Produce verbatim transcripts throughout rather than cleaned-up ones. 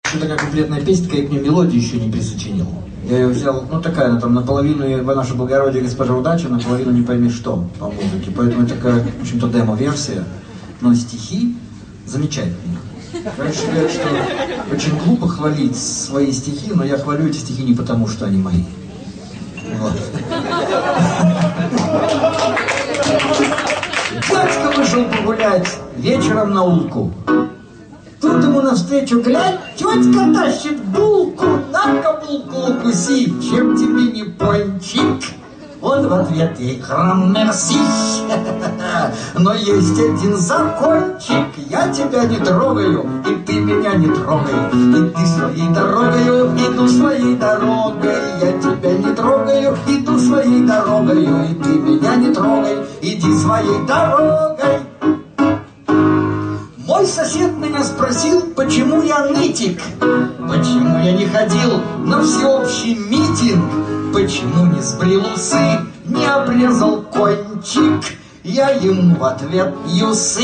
Еще такая куплетная песня, я к ней мелодию еще не присочинил. Я ее взял, ну такая, она там наполовину «Ваше благородие, госпожа удача», наполовину не пойми что по музыке. Поэтому это такая, в общем-то, демо-версия. Но стихи замечательные. Раньше говорят, что очень глупо хвалить свои стихи, но я хвалю эти стихи не потому, что они мои. Вот. Дядька вышел погулять вечером на улку. Тут ему навстречу, глянь, тетка тащит булку, на-ка булку укуси, чем тебе не пончик? Он в ответ ей гран-мерси. Но есть один закончик, я тебя не трогаю, и ты меня не трогай. И ты своей дорогою, иду своей дорогой, я тебя не трогаю, иду своей дорогою, и ты меня не трогай, иди своей дорогой. Мой сосед меня спросил, почему я нытик, почему я не ходил на всеобщий митинг, почему не сбрил усы, не обрезал кончик. Я ему в ответ: юсы,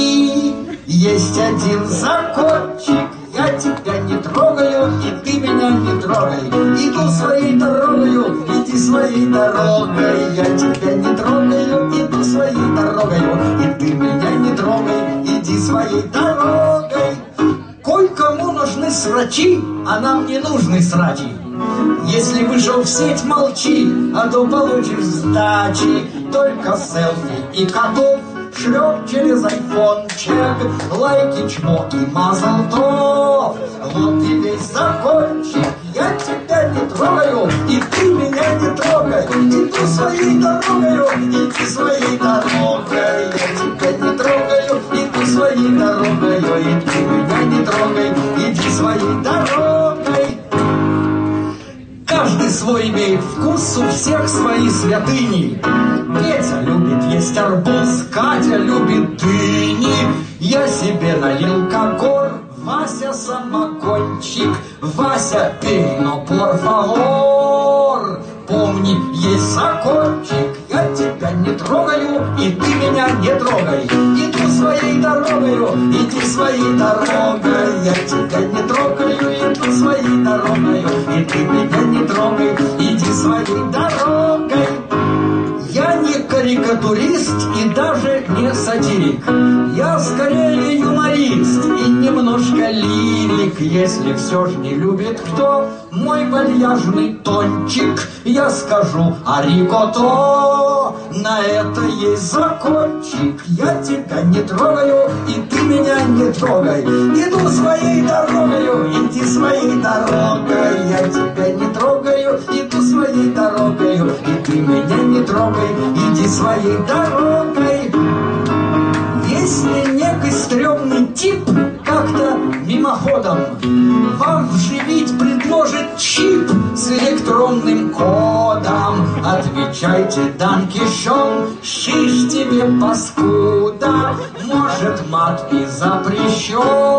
есть один закончик, я тебя не трогаю, и ты меня не трогай. Иду своей дорогою, иди своей дорогой, я тебя не трогаю, иду своей дорогою, и ты меня не трогай, иди своей дорогой. Кое-кому нужны срачи, а нам не нужны срачи. Если вышел в сеть, молчи, а то получишь сдачи. Только селфи и котов шлет через айфончик, лайки, чмо и мазл-тов. Вот и весь закончик, я тебя не трогаю, и ты меня не трогай. Иду своей дорогою, иди своей дорогой, я тебя не трогаю, иду своей дорогою, и ты меня не трогай, иди своей дорогой. Каждый свой имеет вкус, у всех свои святыни. Петя любит есть арбуз, Катя любит дыни. Я себе налил кокор, Вася самогончик. Вася, пей, но пор фавор. Помни, есть закончик, я тебя не трогаю, и ты меня не трогай. Иду своей дорогою, иди своей дорогой, я тебя не трогаю, иду своей дорогою, и ты меня не трогай, иди своей дорогой. Я не карикатурист и даже не сатирик, я скорее юморист и немножко лирик. Если все ж не любит кто мой вальяжный тончик, я скажу аригото, на это есть закончик. Я тебя не трогаю, и ты меня не трогай. Иду своей дорогою, иди своей дорогой, я тебя не трогаю, иду своей дорогою, и ты меня не трогай, иди своей дорогой. Если некий стрёмный тип как-то мимоходом вам вживить предложит чип с электронным кодом, отвечайте: данкишон, шиш тебе, паскуда. Может, мат и запрещен,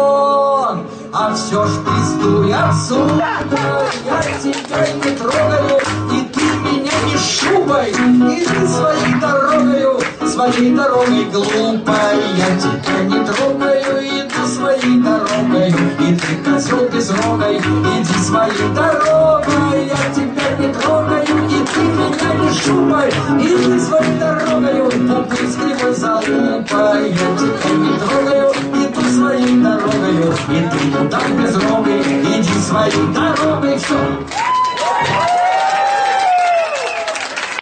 а все ж пиздуй отсюда. Я тебя не трогаю, и ты меня не шубай. Иди своей дорогою, своей дорогой глупой. Я тебя не трогаю, иду своей дорогой, и ты, козел безрогой, иди своей дорогой. Я тебя не трогаю, и ты меня не шубай. Иди своей дорогою, пупы с кривой залупой. Я тебя не трогаю, иду своей дорогою, и ты, мудак безрогой, иди своей дорогой. Все.